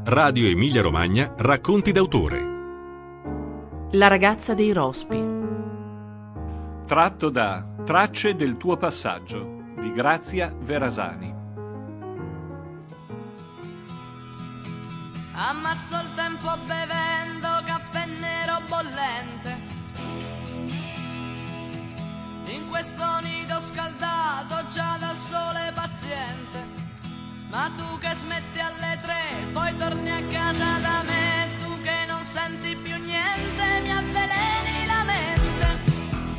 Radio Emilia Romagna Racconti d'autore. La ragazza dei rospi. Tratto da Tracce del tuo passaggio di Grazia Verasani. Ammazzo il tempo bevendo caffè nero bollente in questo nido scaldato già dal sole paziente. Ma tu che smetti alle 3, poi torni a casa da me, tu che non senti più niente, mi avveleni la mente.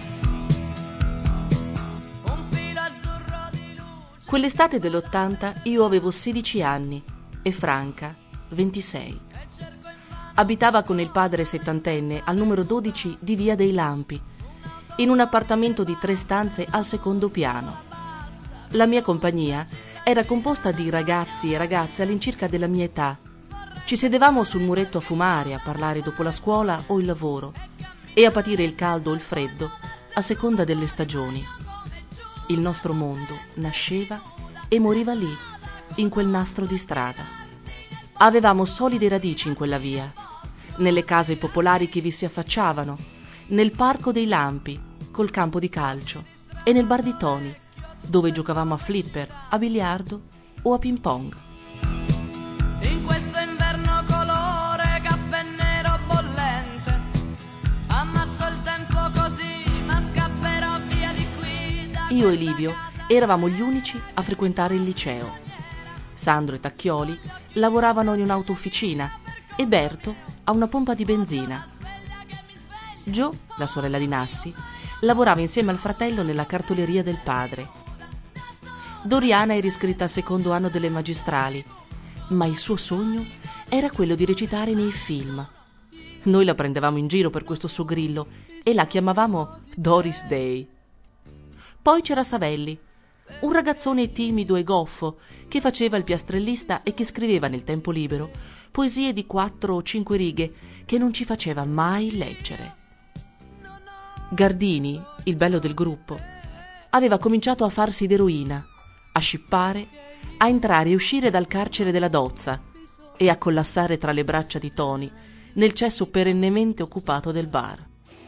Un filo azzurro di luce. Quell'estate dell'80 io avevo 16 anni e Franca 26. Abitava con il padre settantenne al numero 12 di Via dei Lampi, in un appartamento di 3 stanze al secondo piano. La mia compagnia era composta di ragazzi e ragazze all'incirca della mia età. Ci sedevamo sul muretto a fumare, a parlare dopo la scuola o il lavoro e a patire il caldo o il freddo a seconda delle stagioni. Il nostro mondo nasceva e moriva lì, in quel nastro di strada. Avevamo solide radici in quella via, nelle case popolari che vi si affacciavano, nel parco dei Lampi, col campo di calcio, e nel bar di Toni, dove giocavamo a flipper, a biliardo o a ping pong. In questo inverno colore caffè nero bollente, ammazzo il tempo così, ma scapperò via di qui. Io e Livio eravamo gli unici a frequentare il liceo. Sandro e Tacchioli lavoravano in un'autoofficina e Berto a una pompa di benzina. Gio, la sorella di Nassi, lavorava insieme al fratello nella cartoleria del padre. Doriana era iscritta al secondo anno delle magistrali, ma il suo sogno era quello di recitare nei film. Noi la prendevamo in giro per questo suo grillo e la chiamavamo Doris Day. Poi c'era Savelli, un ragazzone timido e goffo che faceva il piastrellista e che scriveva nel tempo libero poesie di 4 o 5 righe che non ci faceva mai leggere. Gardini, il bello del gruppo, aveva cominciato a farsi d'eroina, a scippare, a entrare e uscire dal carcere della Dozza e a collassare tra le braccia di Toni nel cesso perennemente occupato del bar.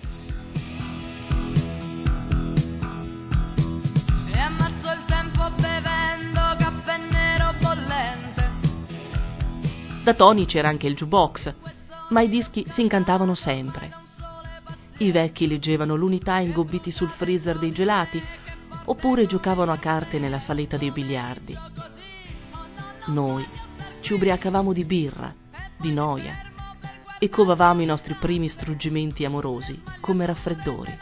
E ammazzo il tempo bevendo caffè nero bollente. Da Toni c'era anche il jukebox, ma i dischi si incantavano sempre. I vecchi leggevano l'Unità ingobbiti sul freezer dei gelati oppure giocavano a carte nella saletta dei biliardi. Noi ci ubriacavamo di birra, di noia e covavamo i nostri primi struggimenti amorosi come raffreddori.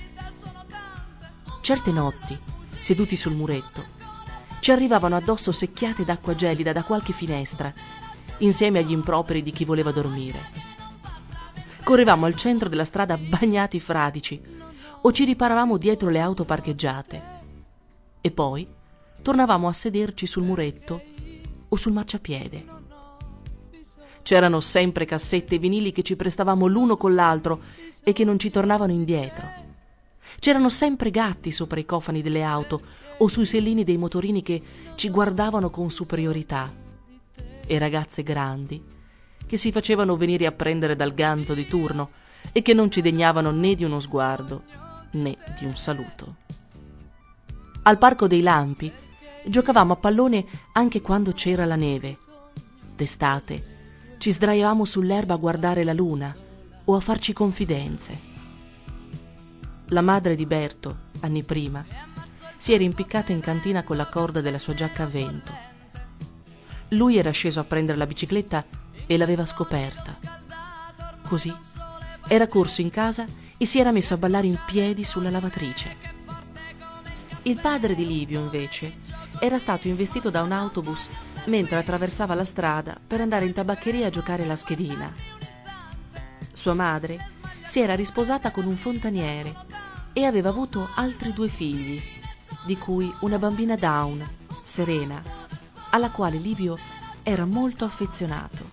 Certe notti, seduti sul muretto, ci arrivavano addosso secchiate d'acqua gelida da qualche finestra, insieme agli improperi di chi voleva dormire. Correvamo al centro della strada bagnati fradici o ci riparavamo dietro le auto parcheggiate e poi tornavamo a sederci sul muretto o sul marciapiede. C'erano sempre cassette e vinili che ci prestavamo l'uno con l'altro e che non ci tornavano indietro. C'erano sempre gatti sopra i cofani delle auto o sui sellini dei motorini che ci guardavano con superiorità e ragazze grandi che si facevano venire a prendere dal ganzo di turno e che non ci degnavano né di uno sguardo né di un saluto. Al Parco dei Lampi giocavamo a pallone anche quando c'era la neve. D'estate ci sdraiavamo sull'erba a guardare la luna o a farci confidenze. La madre di Berto, anni prima, si era impiccata in cantina con la corda della sua giacca a vento. Lui era sceso a prendere la bicicletta e l'aveva scoperta. Così era corso in casa e si era messo a ballare in piedi sulla lavatrice. Il padre di Livio, invece, era stato investito da un autobus mentre attraversava la strada per andare in tabaccheria a giocare la schedina. Sua madre si era risposata con un fontaniere e aveva avuto altri 2 figli, di cui una bambina Down, Serena, alla quale Livio era molto affezionato.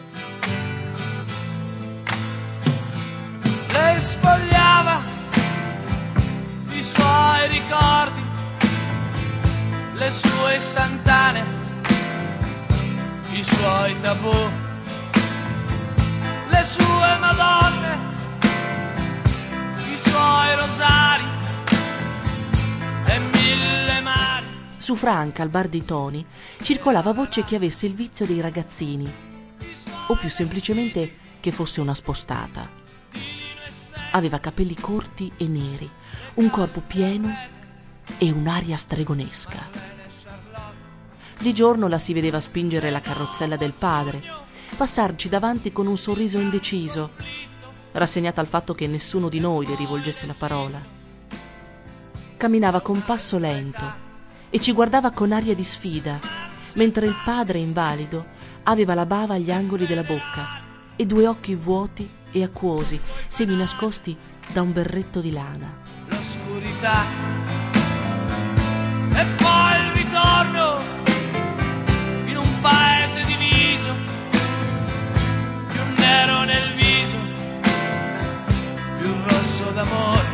Lei spogliava le sue istantanee, i suoi tabù, le sue madonne, i suoi rosari e 1000 mari. Su Franca, al bar di Toni, circolava voce che avesse il vizio dei ragazzini, o più semplicemente che fosse una spostata. Aveva capelli corti e neri, un corpo pieno e un'aria stregonesca. Di giorno la si vedeva spingere la carrozzella del padre, passarci davanti con un sorriso indeciso, rassegnata al fatto che nessuno di noi le rivolgesse la parola. Camminava con passo lento e ci guardava con aria di sfida, mentre il padre invalido aveva la bava agli angoli della bocca e 2 occhi vuoti e acquosi, semi nascosti da un berretto di lana. L'oscurità e poi il ritorno in un paese diviso, più nero nel viso, più rosso d'amore.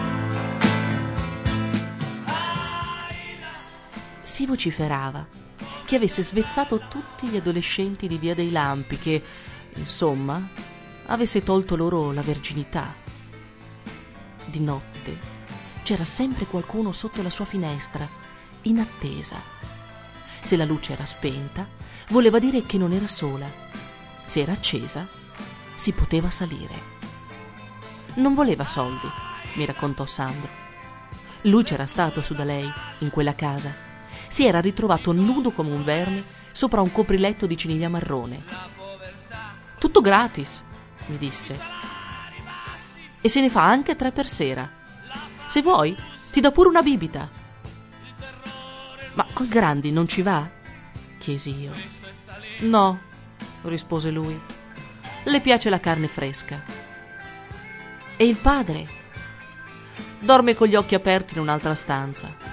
Si vociferava che avesse svezzato tutti gli adolescenti di Via dei Lampi, che, insomma, avesse tolto loro la verginità. Di notte c'era sempre qualcuno sotto la sua finestra, in attesa. Se la luce era spenta, voleva dire che non era sola. Se era accesa, si poteva salire. Non voleva soldi, mi raccontò Sandro. Lui c'era stato su da lei, in quella casa. Si era ritrovato nudo come un verme sopra un copriletto di ciniglia marrone. Tutto gratis, mi disse. E se ne fa anche 3 per sera. Se vuoi, ti do pure una bibita. Ma coi grandi non ci va? Chiesi io. No, rispose lui. Le piace la carne fresca. E il padre? Dorme con gli occhi aperti in un'altra stanza.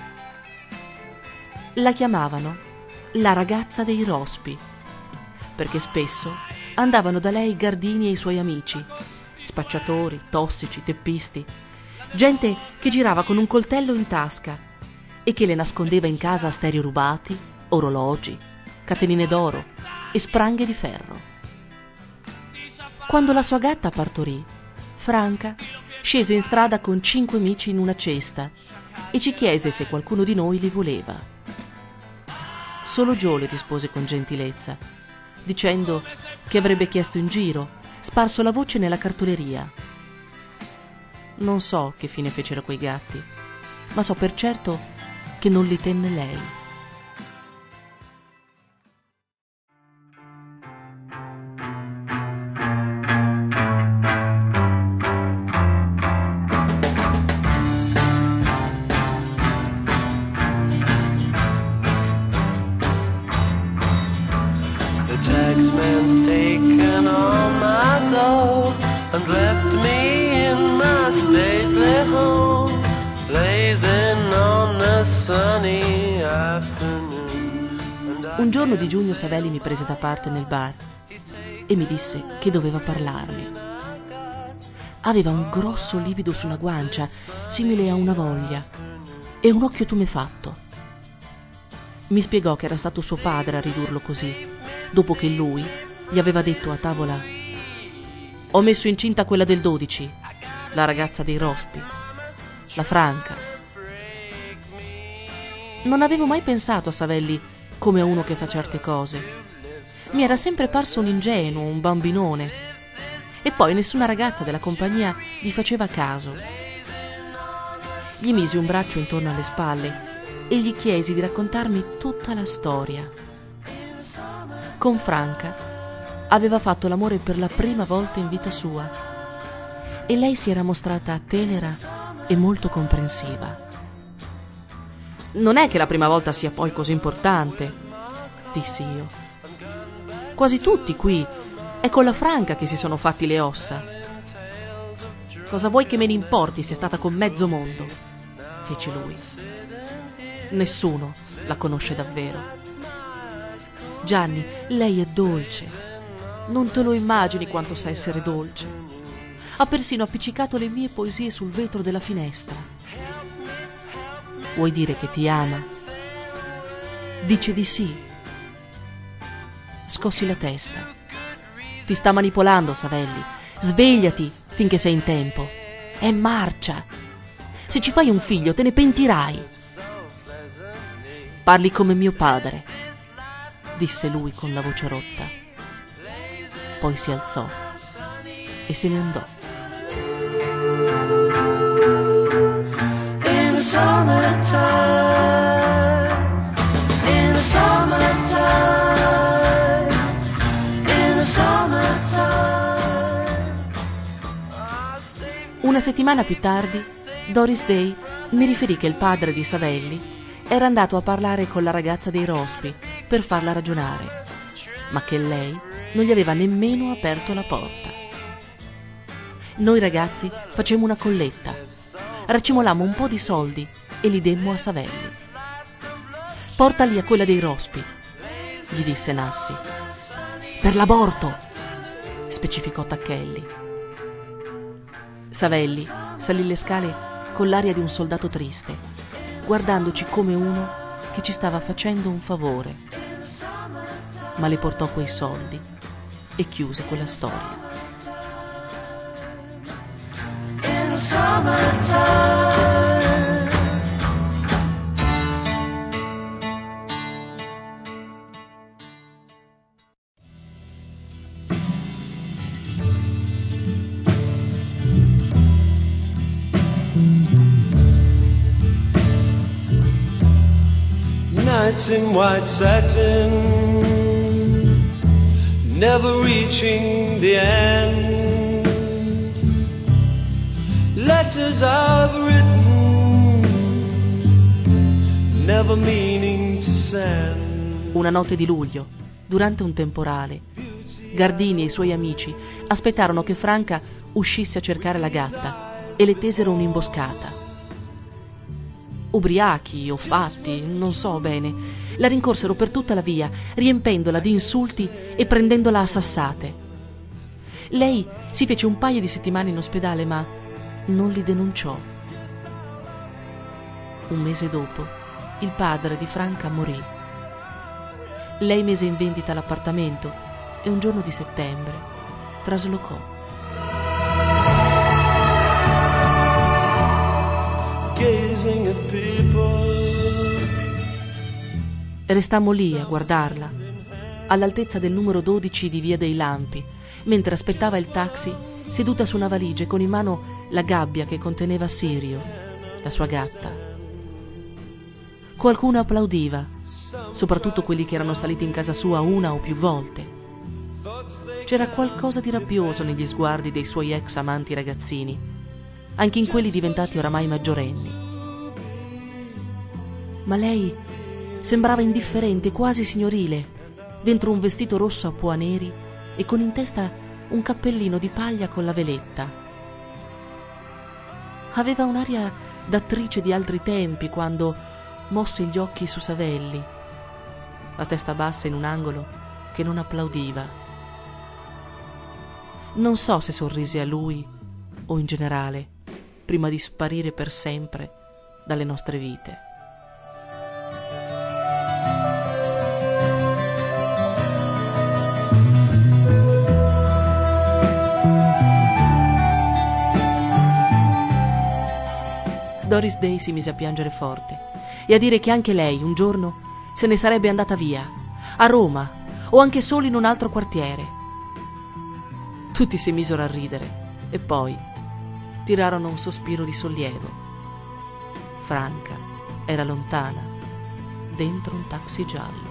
La chiamavano la ragazza dei rospi, perché spesso andavano da lei Gardini e i suoi amici, spacciatori, tossici, teppisti, gente che girava con un coltello in tasca e che le nascondeva in casa stereo rubati, orologi, catenine d'oro e spranghe di ferro. Quando la sua gatta partorì, Franca scese in strada con 5 amici in una cesta e ci chiese se qualcuno di noi li voleva. Solo Joe le rispose con gentilezza, dicendo che avrebbe chiesto in giro, sparso la voce nella cartoleria. Non so che fine fecero quei gatti, ma so per certo che non li tenne lei. Taxman's taken all my dough and left me in my stately home, blazing on a sunny afternoon. Un giorno di giugno Savelli mi prese da parte nel bar e mi disse che doveva parlarmi. Aveva un grosso livido su una guancia, simile a una voglia, e un occhio tumefatto. Mi spiegò che era stato suo padre a ridurlo così, dopo che lui gli aveva detto a tavola: ho messo incinta quella del 12, la ragazza dei rospi, la Franca. Non avevo mai pensato a Savelli come a uno che fa certe cose. Mi era sempre parso un ingenuo, un bambinone. E poi nessuna ragazza della compagnia gli faceva caso. Gli misi un braccio intorno alle spalle e gli chiesi di raccontarmi tutta la storia. Con Franca aveva fatto l'amore per la prima volta in vita sua e lei si era mostrata tenera e molto comprensiva. Non è che la prima volta sia poi così importante, dissi io. Quasi tutti qui è con la Franca che si sono fatti le ossa. Cosa vuoi che me ne importi se è stata con mezzo mondo? Fece lui. Nessuno la conosce davvero. Gianni, lei è dolce. Non te lo immagini quanto sa essere dolce. Ha persino appiccicato le mie poesie sul vetro della finestra. Vuoi dire che ti ama? Dice di sì. Scossi la testa. Ti sta manipolando, Savelli. Svegliati finché sei in tempo. È marcia. Se ci fai un figlio te ne pentirai. Parli come mio padre, disse lui con la voce rotta. Poi si alzò e se ne andò. In the summertime, in the summertime, in the summertime. Una settimana più tardi, Doris Day mi riferì che il padre di Savelli era andato a parlare con la ragazza dei Rospi per farla ragionare, ma che lei non gli aveva nemmeno aperto la porta. Noi ragazzi facemmo una colletta, racimolammo un po' di soldi e li demmo a Savelli. Portali a quella dei Rospi, gli disse Nassi. Per l'aborto, specificò Tacchelli. Savelli salì le scale con l'aria di un soldato triste, guardandoci come uno che ci stava facendo un favore. Ma le portò quei soldi e chiuse quella storia. In the summertime. Nights in white satin, never reaching the end. Letters I've written, never meaning to send. Una notte di luglio, durante un temporale, Gardini e i suoi amici aspettarono che Franca uscisse a cercare la gatta e le tesero un'imboscata. Ubriachi o fatti, non so bene, la rincorsero per tutta la via, riempendola di insulti e prendendola a sassate. Lei si fece un paio di settimane in ospedale, ma non li denunciò. Un mese dopo, il padre di Franca morì. Lei mise in vendita l'appartamento e un giorno di settembre traslocò. Gazing at people. Restammo lì a guardarla, all'altezza del numero 12 di Via dei Lampi, mentre aspettava il taxi, seduta su una valigia con in mano la gabbia che conteneva Sirio, la sua gatta. Qualcuno applaudiva, soprattutto quelli che erano saliti in casa sua una o più volte. C'era qualcosa di rabbioso negli sguardi dei suoi ex amanti ragazzini, anche in quelli diventati oramai maggiorenni. Ma lei sembrava indifferente, quasi signorile, dentro un vestito rosso a poa neri e con in testa un cappellino di paglia con la veletta. Aveva un'aria d'attrice di altri tempi quando mosse gli occhi su Savelli, la testa bassa in un angolo che non applaudiva. Non so se sorrise a lui o in generale, prima di sparire per sempre dalle nostre vite. Doris Day si mise a piangere forte e a dire che anche lei un giorno se ne sarebbe andata via, a Roma o anche solo in un altro quartiere. Tutti si misero a ridere e poi tirarono un sospiro di sollievo. Franca era lontana, dentro un taxi giallo.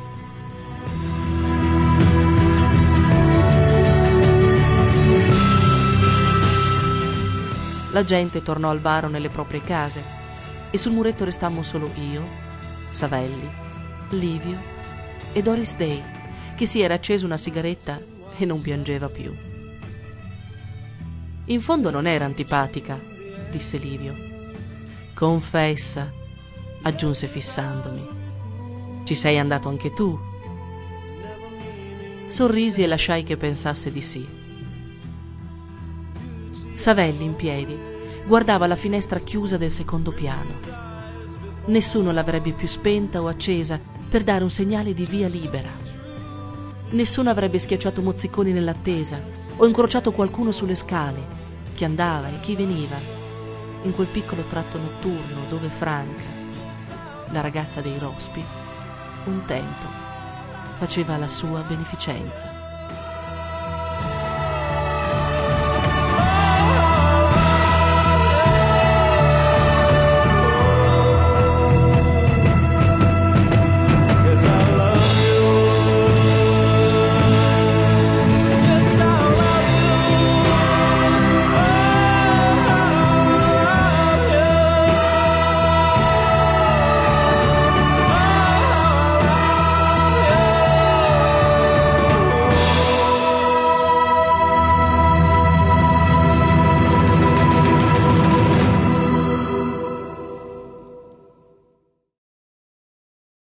La gente tornò al bar o nelle proprie case e sul muretto restammo solo io, Savelli, Livio e Doris Day, che si era acceso una sigaretta e non piangeva più. In fondo non era antipatica, disse Livio. Confessa, aggiunse fissandomi. Ci sei andato anche tu? Sorrisi e lasciai che pensasse di sì. Savelli, in piedi, guardava la finestra chiusa del secondo piano. Nessuno l'avrebbe più spenta o accesa per dare un segnale di via libera. Nessuno avrebbe schiacciato mozziconi nell'attesa o incrociato qualcuno sulle scale, chi andava e chi veniva, in quel piccolo tratto notturno dove Franca, la ragazza dei rospi, un tempo faceva la sua beneficenza.